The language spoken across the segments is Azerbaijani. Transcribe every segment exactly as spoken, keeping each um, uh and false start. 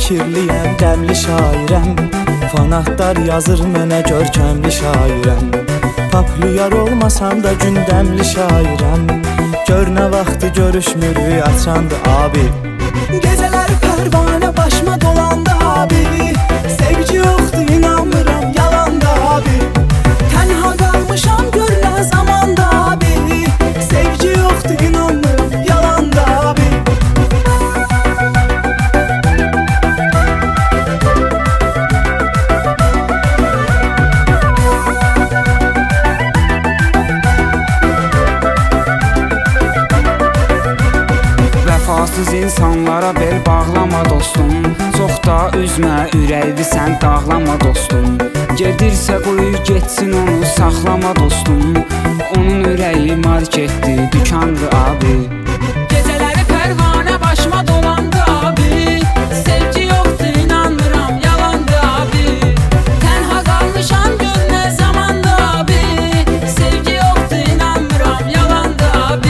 fikirliyəm, qəmli şairəm. Fanatlar yazır mənə görkəmli şairəm. Populyar olmasam da gündəmli şairəm. Gör nə vaxtı görüşmürük, açandı abi. Gecələr pərvanə başıma dolandı abi. Sevgi yoxdur, inanmıram, yalandı abi. Tənha qalmışam, gör nə zamanda abi. Sevgi yoxdur, inanmıram, yalandı abi. Vəfasız insanlara bel bağlama dostum. Çox da üzmə ürəyi sən dağlama dostum. Gedirsə qoy getsin onu saxlama dostum. Onun ürəyi marketdi, dükandı abi. Gecələri pərvanə başıma dolandı abi. Sevgi yoxdur, inanmıram, yalandı abi. Tənha qalmışam, gör nə zamanda abi. Sevgi yoxdur, inanmıram, yalandı abi.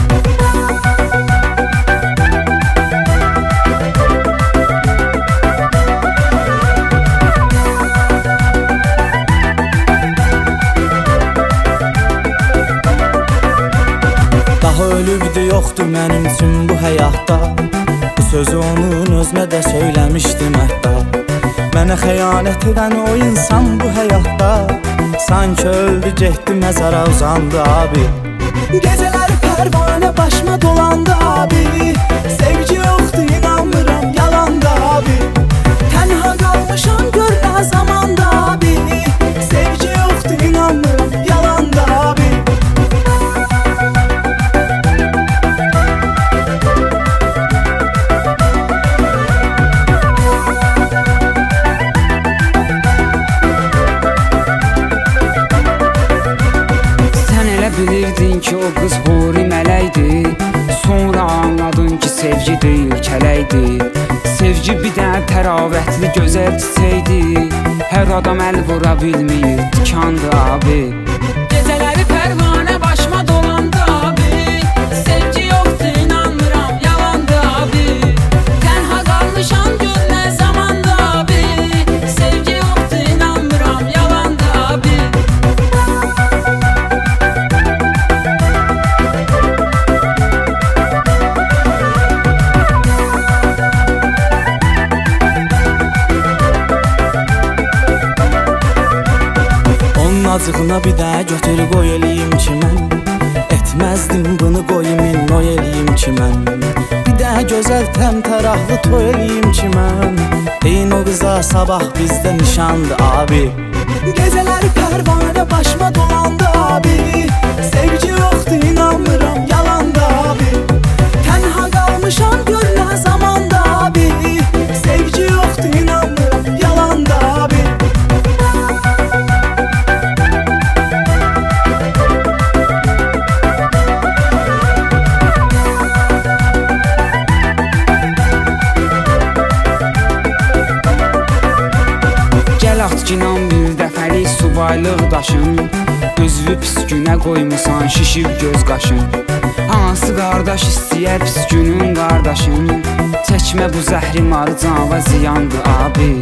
Daha ölübdü, yoxdur mənim üçün bu həyatda. Bu sözü onun özünə də söyləmişdim hətta. Mənə xəyanət edən o insan bu həyatda. Sanki öldü, getdi, məzara uzandı abi. Gecələr pərvanə başıma dolandı abi. Sevgi yoxdur, inanmıram, yalandı abi. Tənha qalmışam, gör nə zamanda abi. Sevgi yoxdur, inanmıram, yalandı abi. Bilirdin ki o qız huri mələkdir. Sonra anladın ki sevgi deyil kələkdir. Sevgi bir dənə təravətli gözəl çiçəkdir. Hər adam əl vura bilmir, tikandı abi. Gecələri pərvanə başıma dolandı abi. Sevgi yoxdur, inanmıram, yalandı abi. Tənha qalmışam, gör nə zamanda abi. Sevgi yoxdur, inanmıram, yalandı abi. Acığına bir də götür qoy eləyim ki mən. Etməzdim bunu qoyumin noy eləyim ki mən. Bir də gözəl təmtəraqlı toy eləyim ki mən. Deyin o qıza sabah bizdə nişandı abi. Gecələr pərvanə başıma dolandı abi. Sevgi yoxdur, inanmıram, yalandı abi. Tənha qalmışam, gör nə zamanda abi. Sevgi yoxdur, inanmıram, yalandı abi. Atkinan bir dəfəlik subaylıq daşın. Özünü pis günə qoymusan, şişib göz qaşın. Hansı qardaş istəyər pis günün qardaşın. Çəkmə bu zəhri marı can və ziyandı abi.